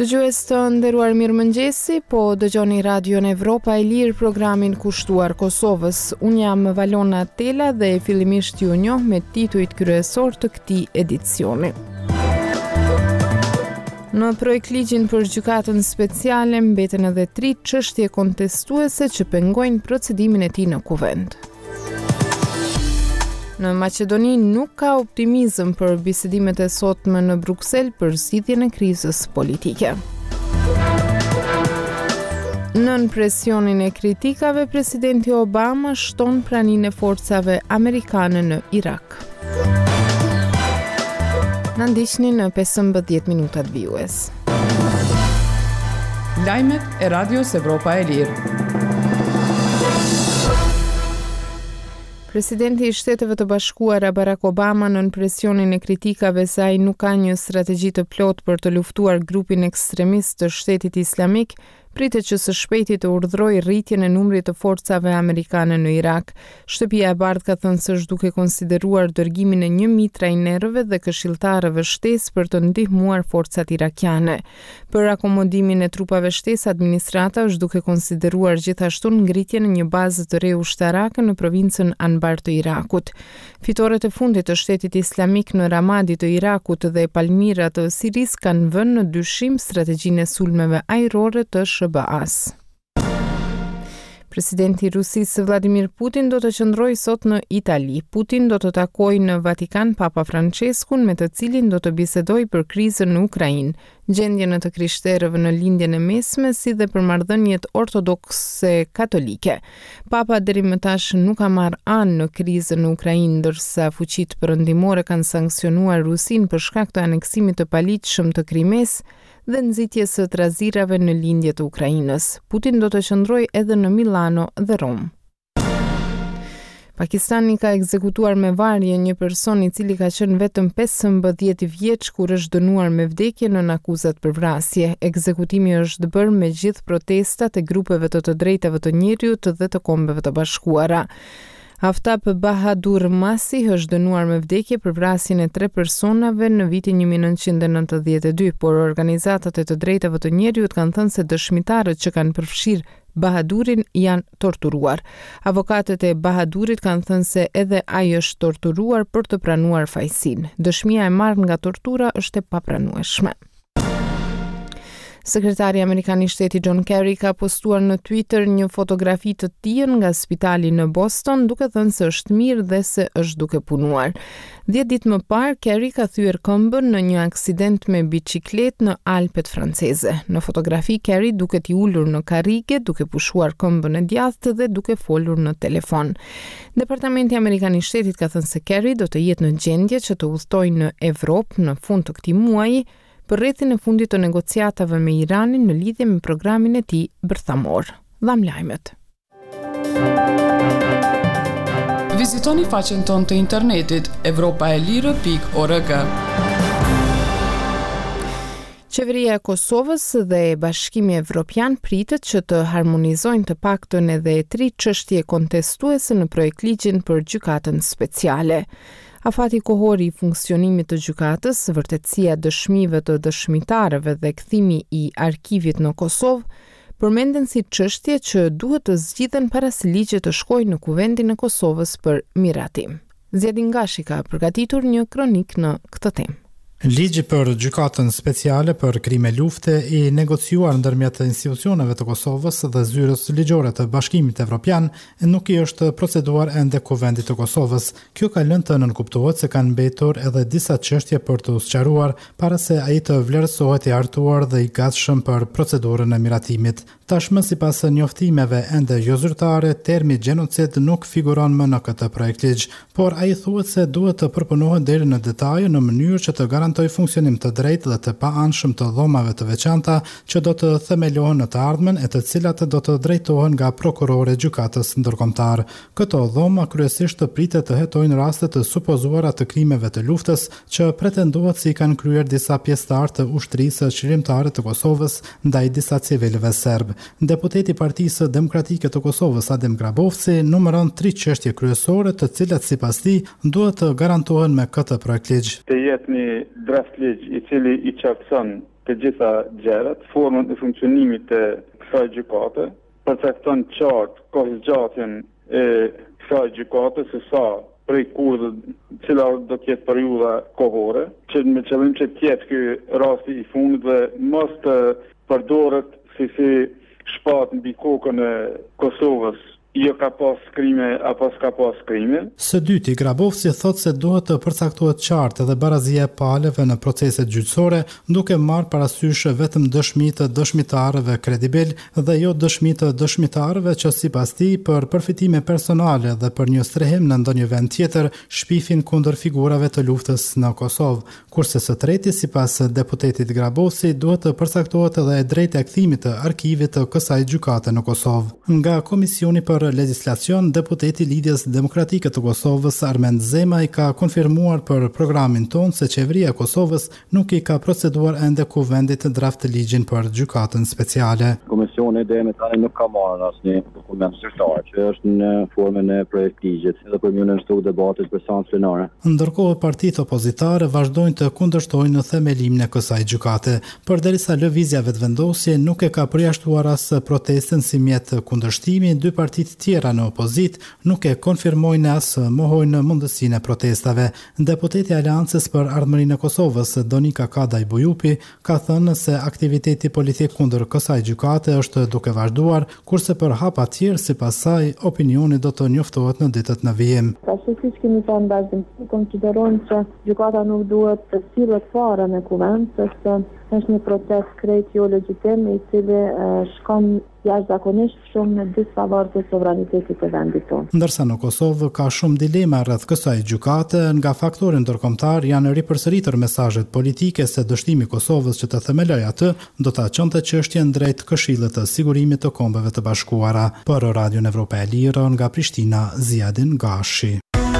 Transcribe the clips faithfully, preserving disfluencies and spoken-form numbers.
Dëgjues të nderuar, mirëmëngjesi, po dëgjoni Radion Evropa e Lirë, programin kushtuar Kosovës. Unë jam Valona Tela dhe fillimisht ju njoh me titujt kryesor të këtij edicioni. Në projektligjin për gjykatën speciale mbeten edhe tri çështje kontestuese që pengojnë procedimin e tij në kuvend. Në Maqedoni nuk ka optimizëm për bisedimet e sotme në Bruksel për zgjidhjen e krizës politike. Nën presionin e kritikave, presidenti Obama shton praninë e forcave amerikane në Irak. Na ndiqni në pesëmbëdhjetë minutat vijues. Lajmet e Radios Evropa e Lirë. Presidenti i Shteteve të Bashkuara Barack Obama nën presionin e kritikave se ai nuk ka një strategji të plotë për të luftuar grupin ekstremist të Shtetit Islamik, pritet që së shpejti të urdhërojë rritjen e numrit të forcave amerikane në Irak. Shtëpia e Bardhë ka thënë se është duke konsideruar dërgimin e një mijë trajnerëve dhe këshilltarëve shtesë për të ndihmuar forcat irakiane. Për akomodimin e trupave shtesë, administrata është duke konsideruar gjithashtu ngritjen e një baze të re ushtarake në provincën Anbar të Irakut. Fitoret e fundit të Shtetit Islamik në Ramadi të Irakut dhe Palmira të Siris kanë vënë në dyshim strategjinë e sulmeve ajrore të sh B A-s. Presidenti i Rusisë Vladimir Putin do të qëndrojë sot në Itali. Putin do të takojë në Vatikan Papa Franceskun, me të cilin do të bisedojë për krizën në Ukrainë, gjendjen e të krishterëve në lindjen e mesme, si dhe për marrëdhëniet ortodokse katolike. Papa deri më tash nuk ka marrë anë në krizën në Ukrainë, ndërsa fuqitë perëndimore kanë sanksionuar Rusinë për shkak të aneksimit të paligjshëm të Krimes dhe nxitjes së trazirave në lindje të Ukrainës. Putin do të qëndrojë edhe në Milano dhe Rom. Pakistani ka ekzekutuar me varje një person i cili ka qenë vetëm pesëmbëdhjetë vjeç kur është dënuar me vdekje nën akuzat për vrasje. Ekzekutimi është bërë me gjithë protestat e grupeve të të drejtave të njerëzit dhe të Kombeve të Bashkuara. Aftab Bahadur Masi është dënuar me vdekje për vrasjen e tre personave në vitin një mijë nëntëqind e nëntëdhjetë e dy, por organizatat e të drejtave të njerëzit kanë thënë se dëshmitarët që kanë përfshirë Bahadurin janë torturuar. Avokatët e Bahadurit kanë thënë se edhe ai është torturuar për të pranuar fajsinë. Dëshmia e marrë nga tortura është e papranueshme. Sekretari Amerikan i Shtetit John Kerry ka postuar në Twitter një fotografi të tij nga spitali në Boston, duke thënë se është mirë dhe se është duke punuar. Dhjetë ditë më parë, Kerry ka thyer këmbën në një aksident me biçikletë në Alpet franceze. Në fotografi, Kerry duket i ulur në karrige, duke pushuar këmbën e djathtë dhe duke folur në telefon. Departamenti Amerikan i Shtetit ka thënë se Kerry do të jetë në gjendje që të udhtojë në Evropë në fund të këtij muaji për rrethin e fundit të negociatave me Iranin në lidhje me programin e tij bërthamor. Dham lajmet. Vizitoni faqen tonë të internetit evropa e lirë pikë org. Qeveria e Kosovës dhe Bashkimi Evropian pritet që të harmonizojnë të paktën edhe tri çështje kontestuese në projektligjin për gjykatën speciale. Afati kohori i funksionimit të gjykatës, vërtetësia dëshmive të dëshmitarëve dhe kthimi i arkivit në Kosovë përmenden si çështje që duhet të zgjidhen para se ligji të shkojë në Kuvendin e Kosovës për miratim. Zjedin Gashi ka përgatitur një kronik në këtë temë. Ligji për gjykatën speciale për krime lufte i negociuar ndërmjet institucioneve të Kosovës dhe zyrës ligjore të Bashkimit Evropian nuk i është proceduar ende Kuvendit të Kosovës. Kjo ka lënë të nënkuptohet se kanë mbetur edhe disa çështje për të sqaruar para se ai të vlerësohet i hartuar dhe i gatshëm për procedurën e miratimit. Tashmë, sipas njoftimeve ende jo zyrtare, termi gjenocid nuk figuron më në këtë projektligj, por ai thuhet se duhet të përpunohet deri në detaj në mënyrë që të garantoj funksionim të drejtë dhe të paanshëm të dhomave të veçanta që do të themelohen në të ardhmen e të cilat do të drejtohen nga prokurori gjykatës ndërkombëtar. Këto dhoma kryesisht të pritet të hetojnë raste të supozuara të krimeve të luftës që pretendohet se i kanë kryer disa pjesëtar të ushtrisë qëllimtare të Kosovës ndaj disa civilëve serb. serb. Deputeti i Partisë Demokratike të Kosovës Adem Grabovci numëron tre çështje kryesore të cilat sipas tij duhet të garantohen me këtë projekt ligj. Të jetë një draft ligj i cili i qartëson të gjitha gjërat, formën e funksionimit të kësaj gjykate, përcakton qartë kohëzgjatjen e kësaj gjykate se sa prej kur cila do të jetë periudha kohore, që me qëllim që të jetë ky rasti i fundit dhe mos të përdoret si si shpat mbi kokën e Kosovës. Jo ka pas krime apo s'ka pas krime. Së dyti, Grabovci thot se duhet të përcaktohet qartë edhe barazia e palëve në proceset gjyqësore, duke marrë parasysh vetëm dëshmitë të dëshmitarëve kredibil dhe jo dëshmitë të dëshmitarëve që sipas tij për përfitime personale dhe për një strehim në ndonjë vend tjetër shpifin kundër figurave të luftës në Kosovë. Kurse së treti, sipas deputetit Grabovci, duhet të përcaktohet edhe e drejta e kthimit të arkivit të kësaj gjykate në Kosovë. Nga Komisioni për Legislacion, deputeti i Lidhjes Demokratike të Kosovës Armend Zemaj ka konfirmuar për programin ton se qeveria e Kosovës nuk i ka proceduar ende kuvendit të draft të ligjin për gjykatën speciale. Komisioni deri tani nuk ka marrë asnjë dokument zyrtar që është në formën e projekt ligjit dhe për mënyrën e debatit për seancë plenare. Ndërkohë partitë opozitare vazhdojnë të kundërshtojnë në themelimin e kësaj gjykate, përderisa lëvizja vetëvendosje nuk e ka përjashtuar as protestën si mjet kundërshtimi, dy partitë tjera në opozit nuk e konfirmojnë as mohojnë mundësinë e protestave. Deputeti i Aleancës për Ardhmërinë e Kosovës, Donika Kadaj Bujupi, ka thënë se aktiviteti politik kundër kësaj gjykate është duke vazhduar, kurse për hapa tjerë sipas saj opinioni do të njoftohet në ditët në vijim. Ashtu siç kemi thënë bazën, konsiderojmë se gjykata nuk duhet të sillet fare në kuvend, sepse është një proces krejt jo legjitim i cili shkon jashtëzakonisht shumë në disfavor të sovranitetit të vendit tonë. Ndërsa në Kosovë ka shumë dilema rreth kësaj gjykate, nga faktorë ndërkombëtar janë ripërsëritur mesazhet politike se dështimi i Kosovës që të themelojë atë do ta çonte çështjen drejt Këshillit të Sigurimit të Kombeve të Bashkuara. Për Radion Evropa e Lirë nga Prishtina, Ziadin Gashi.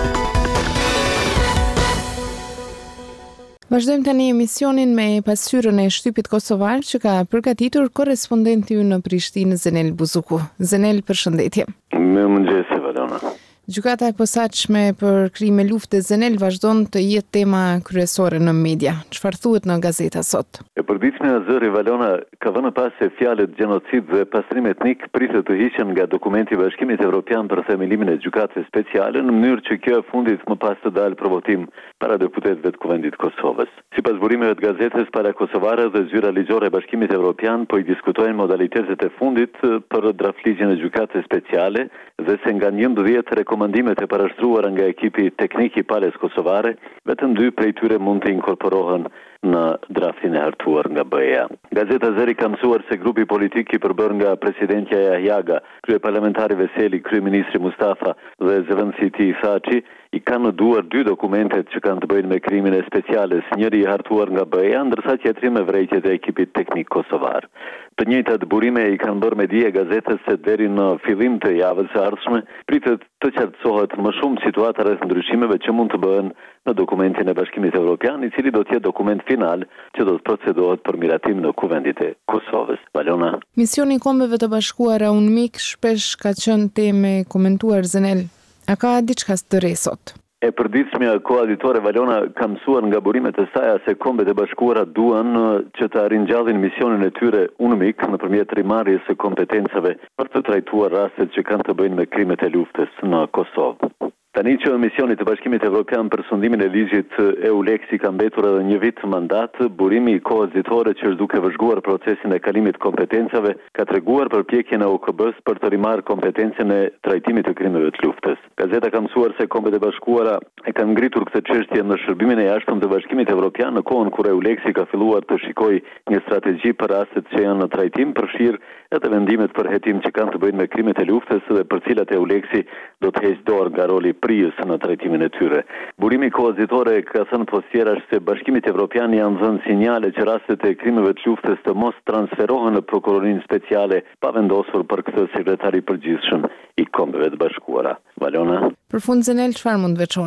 Vazhdojmë tani emisionin me pasqyrën e shtypit kosovar që ka përgatitur korrespondenti ynë në Prishtinë, Zenel Buzuku. Zenel, përshëndetje. Mirëmëngjes, Valona. Gjykata e posaçme për krime lufte Zenel vazhdon të jetë tema kryesore në media. Çfarë thuhet në gazeta sot? E përditshme e zëri Valona ka vënë pas se fjalët gjenocid dhe pastrim etnik pritet të hiqen nga dokumenti i Bashkimit Evropian për themelimin e gjykatës speciale në mënyrë që kjo e fundit më pas të dalë për votim para deputetëve të Kuvendit Kosovës. Sipas burimeve të gazetës, para kosovare dhe zyra ligjore e Bashkimit Evropian po i diskutojnë modalitetet e fundit për draftligjin e gjykatës speciale dhe se nga njëmbëdhjetë rekomandimet e parashtruara nga ekipi teknik i palës kosovare, vetëm dy prej tyre mund të inkorporohen në draftin e hartuar nga B E A. Gazeta Zëri ka mësuar se grupi politik i përbër nga presidentja Jahjaga, kryeparlamentari Veseli, kryeministri Mustafa dhe zëvendësi i tij Thaçi i kanë në duar dy dokumentet që kanë të bëjnë me krimin e speciales, njëri i hartuar nga B E A, ndërsa tjetri me vërejtjet e ekipit teknik kosovar. Të njëjtat burime i kanë bërë me dije gazetës se deri në fillim të javës së ardhshme pritet të qartësohet më shumë situata rreth ndryshimeve që mund të bëhen në dokumentin e Bashkimit Evropian, i cili do të jetë dokument final që do të procedohet për miratim në kuvendit e Kosovës. Valona. Misioni i Kombeve të Bashkuara UNMIK shpesh ka qenë temë e komentuar. Zenel, a ka diçka të re sot? E përditshmja koalitore Valona ka mësuar nga burimet e saj se Kombet e Bashkuara duan që të ringjallin misionin e tyre UNMIK nëpërmjet rimarrjes së kompetencave për të trajtuar rastet që kanë të bëjnë me krimet e luftës në Kosovë. Tani që misioni të Bashkimit Evropian për sundimin e ligjit EULEX ka mbetur edhe një vit mandat, burimi i kohës ditore që është duke vëzhguar procesin e kalimit kompetencave ka treguar përpjekjen e O K B-s për të rimarrë kompetencën e trajtimit të krimeve të luftës. Gazeta ka mësuar se Kombet e Bashkuara e kanë ngritur këtë çështje në shërbimin e jashtëm të Bashkimit Evropian në kohën kur EULEX ka filluar të shikojë një strategji për rastet që janë në trajtim, përfshirë edhe vendimet për hetim që kanë të bëjnë me krimet e luftës dhe për cilat EULEX do të heqë dorë nga roli prijës në trajtimin e tyre. Burimi kohës ditore ka thënë postjerash se Bashkimit Evropian janë dhënë sinjale që rastet e krimeve të luftës të mos transferohen në prokurorinë speciale pa vendosur për këtë sekretari i përgjithshëm i Kombeve të Bashkuara. Valona. Për fund, Zenel, çfarë mund veçoni?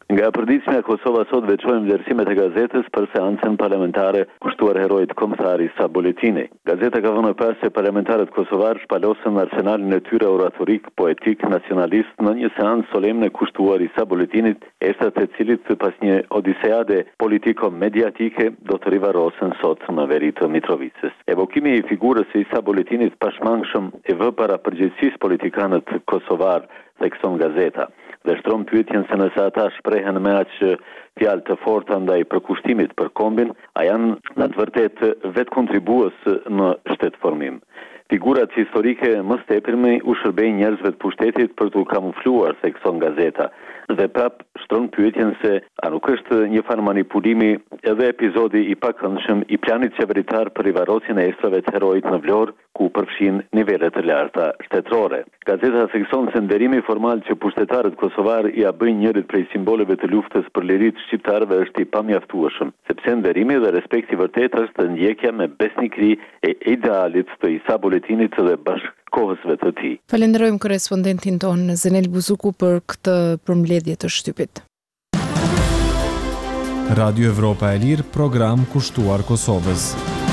Nga përditshmja Kosova sot veçojmë vlerësimet e gazetës për seancën parlamentare kushtuar heroit kombëtar Isa Boletini. Gazeta ka vënë pas se parlamentarët kosovar shpalosën arsenalin e tyre oratorik, poetik, nacionalist në një seancë solemne kushtuar Isa Boletinit, estat e cilit pas një odiseade politiko-mediatike do të rivarosen sot në veri të Mitrovicës. Evokimi i figurës së Isa Boletinit pashmangshëm e vë para përgjegjësisë politikanët kosovar, thekson gazeta, dhe shtron pyetjen se nëse ata shprehen me aq fjalë të forta ndaj përkushtimit për kombin, a janë në të vërtetë vetë kontribues në shtetformim. Figurat historike më së tepërmi u shërbejnë njerëzve të pushtetit për t'u kamufluar, thekson gazeta, dhe prap shtron pyetjen se a nuk është një farë manipulimi edhe epizodi i pakëndshëm i planit qeveritar për rivarosjen e estrave të heroit në Vlorë, ku përfshin nivele të larta shtetërore. Gazeta thekson se nderimi formal që pushtetarët kosovar ia bëjnë njërit prej simboleve të luftës për lirit shqiptarëve është i pamjaftueshëm, sepse nderimi dhe respekti vërtet është ndjekja me besnikëri e idealit të Isa Boletinit dhe bashkëkohësve të tij. Falenderojmë korrespondentin ton Zenel Buzuku për këtë përmbledhje të shtypit. Radio Evropa e Lirë, program kushtuar Kosovës.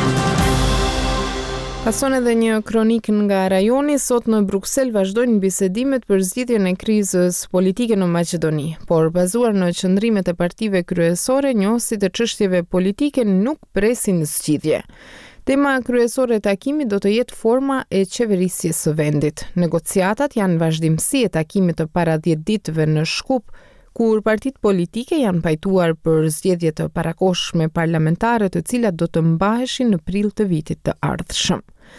Pason edhe një kronik nga rajoni, sot në Bruksel vazhdojnë bisedimet për zgjidhjen e krizës politike në Maqedoni, por bazuar në qëndrimet e partive kryesore, njohësit e çështjeve politike nuk presin zgjidhje. Tema kryesore e takimit do të jetë forma e qeverisjes së vendit. Negociatat janë vazhdimsi e takimit të para dhjetë ditëve në Shkup, kur partitë politike janë pajtuar për zgjedhje të parakohshme parlamentare, të cilat do të mbaheshin në prill të vitit të ardhshëm.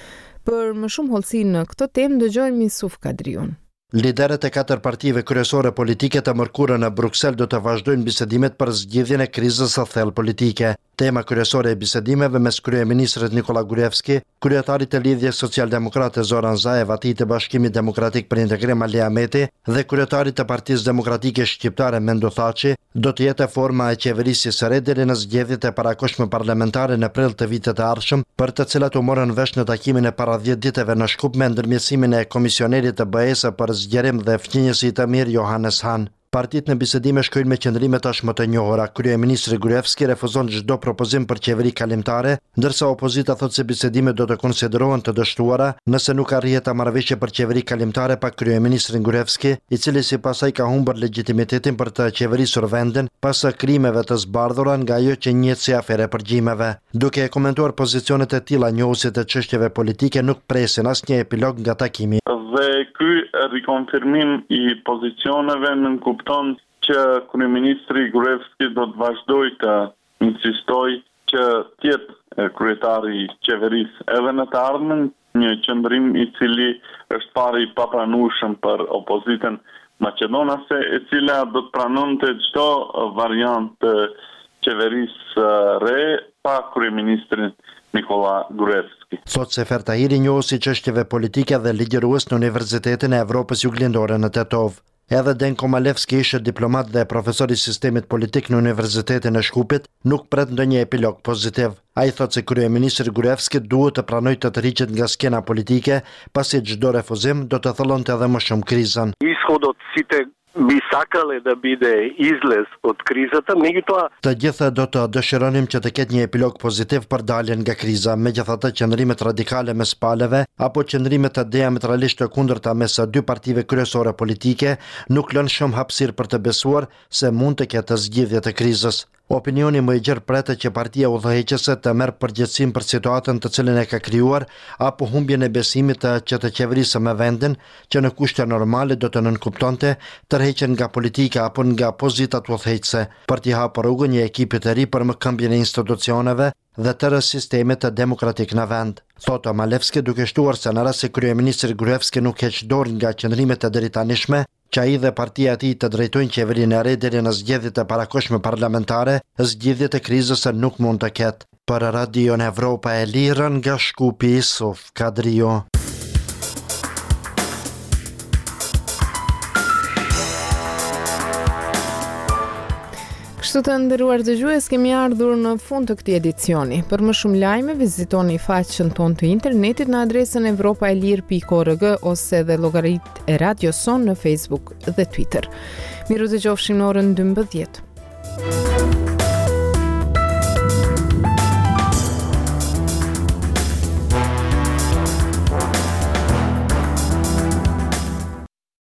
Për më shumë hollësi në këtë temë dëgjojmë Yusuf Kadriun. Liderët e katër partive kryesore politike të mërkurë në Bruksel do të vazhdojnë bisedimet për zgjidhjen e krizës së thellë politike. Tema kryesore e bisedimeve mes kryeministrit Nikola Gruevski, kryetarit të lidhjes socialdemokrate Zoran Zaev, atij të Bashkimit Demokratik për Integrim Ali Ahmeti dhe kryetarit të Partisë Demokratike Shqiptare Mendo Thaçi, do të jetë forma e qeverisjes së re deri në zgjedhjet e parakohshme parlamentare në prill të vitit të ardhshëm, për të cilat u morën vesh në takimin e para dhjetë ditëve në Shkup me ndërmjetësimin e komisionerit të B E S për zgjerim dhe fqinjës i të mirë Johannes Hahn. Partitë në bisedime shkojnë me qëndrime tashmë të njohura. Kryeministri Gruevski refuzon çdo propozim për qeveri kalimtare, ndërsa opozita thotë se bisedimet do të konsiderohen të dështuara nëse nuk arrihet marrëveshje për qeveri kalimtare pa kryeministrin Gruevski, i cili sipas saj ka humbur legitimitetin për të qeverisur vendin pas krimeve të zbardhura nga ajo që njihet si afere përgjimeve. Duke e komentuar pozicionet e tilla, njohësit e çështjeve politike nuk presin asnjë epilog nga takimi. Dhe ky rikonfirmim i pozicioneve nën kupton që kryeministri Gruevski do të vazhdoj të insistoj që tjetë kryetari i qeverisë edhe në të ardhmen, një qëndrim i cili është pari i papranueshëm për opozitën maqedonase, e cila do të pranonte çdo variant të qeverisë re pa kryeministrin Nikola Gruevski. Thot Sefer Tahiri, njohësi çështjeve politike dhe ligjërues në Universitetin e Evropës Juglindore në Tetov. Edhe Denko Malevski, ishte diplomat dhe profesor i sistemit politik në Universitetin e Shkupit, nuk pret ndonjë epilog pozitiv. Ai thotë se kryeministri Gruevski duhet të pranojë të tërhiqet nga skena politike, pasi çdo refuzim do të thellonte edhe më shumë krizën. Ishodot site bi sakale da bide izlez od krizata, megjithatë të gjithë do të dëshironim që të ketë një epilog pozitiv për daljen nga kriza, megjithatë qëndrimet radikale mes palëve apo qëndrimet të diametralisht të kundërta mes dy partive kryesore politike nuk lënë shumë hapësirë për të besuar se mund të ketë zgjidhje të krizës. Opinioni më i gjerë pretet që partia udhëheqëse të merr përgjegjësinë për situatën të cilën e ka krijuar apo humbjen e besimit të që të qeverisë me vendin, që në kushte normale do të nënkuptonte tërheqjen nga politika apo nga pozitat udhëheqëse, për t'i hapur rrugën një ekipi të ri për mëkëmbjen e institucioneve dhe tërë sistemet të demokratik në vend. Thotë Malevski, duke shtuar se në rast se kryeministri Gruevski nuk heq dorë nga qëndrimet e deritanishme, që ai dhe partia e tij të drejtojnë qeverinë e re deri në zgjedhjet e parakohshme parlamentare, zgjidhjet e krizës nuk mund të ketë. Për Radio Evropa e Lirë nga Shkupi, Yusuf Kadriu. Kështu të nderuar dëgjues, kemi ardhur në fund të këtij edicioni. Për më shumë lajme, vizitoni faqen tonë të internetit në adresën evropaelir pikë org ose dhe llogaritë e Radios Son në Facebook dhe Twitter. Miru dëgjofshim në orën dymbëdhjetë.